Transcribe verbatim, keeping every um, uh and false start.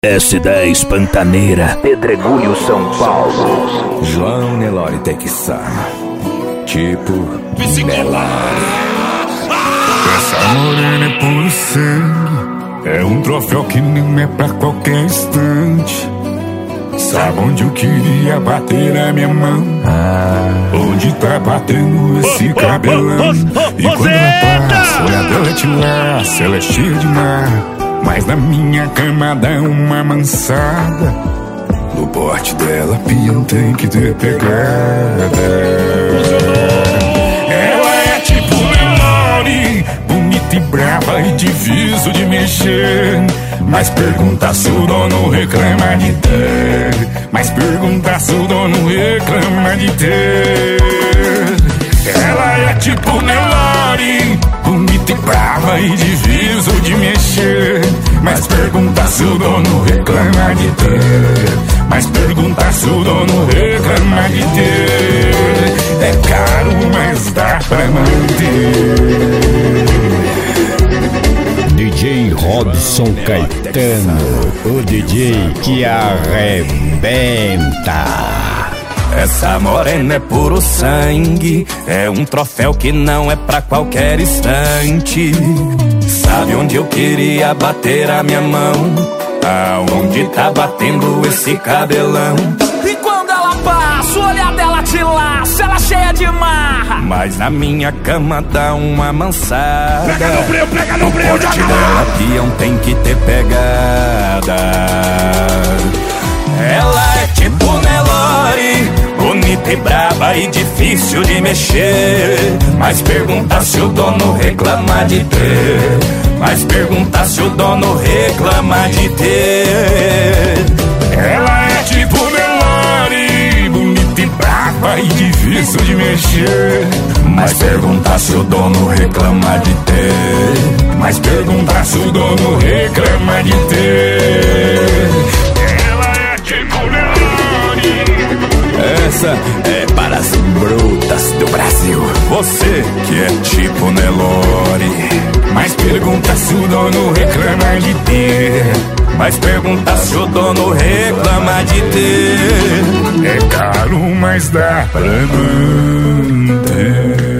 S dez Pantaneira, Pedregulho, São Paulo. João Nelore Texano, tipo Nelore. Essa morena é puro sangue, é um troféu que não é pra qualquer instante. Sabe onde eu queria bater a minha mão? Ah, onde tá batendo esse cabelão? E quando ela passa, olha dela te laça, ela é cheia de mar, mas na minha cama dá uma mansada. No porte dela, peão tem que ter pegada. Ela é tipo Nelore, bonita e brava e difícil de mexer. Mas pergunta se o dono reclama de ter. Mas pergunta se o dono reclama de ter. Ela é tipo Nelore, bonita e brava e difícil de mexer. Mas pergunta se o dono reclama de ter. Mas pergunta se o dono reclama de ter. É caro, mas dá pra manter. D J Robson Caetano, o D J que arrebenta. Essa morena é puro sangue, é um troféu que não é pra qualquer instante. Sabe onde eu queria bater a minha mão? Aonde tá batendo esse cabelão? E quando ela passa, o olhar dela te laça, ela cheia de marra, mas na minha cama dá uma mansada. Pega no breu, pega no breu, joga dela, peão tem que ter pegada. Ela é tipo Nelore, bonita e braba e difícil de mexer. Mas pergunta se o dono reclama de ter. Mas pergunta se o dono reclama de ter. Ela é tipo Nelore, bonita e brava e difícil de mexer. Mas pergunta se o dono reclama de ter. Mas pergunta se o dono reclama de ter. Ela é tipo Nelore. Essa é para as brutas do Brasil. Você que é tipo Nelore. Mas pergunta se o dono reclama de ter. Mas pergunta se o dono reclama de ter. É caro, mas dá pra manter.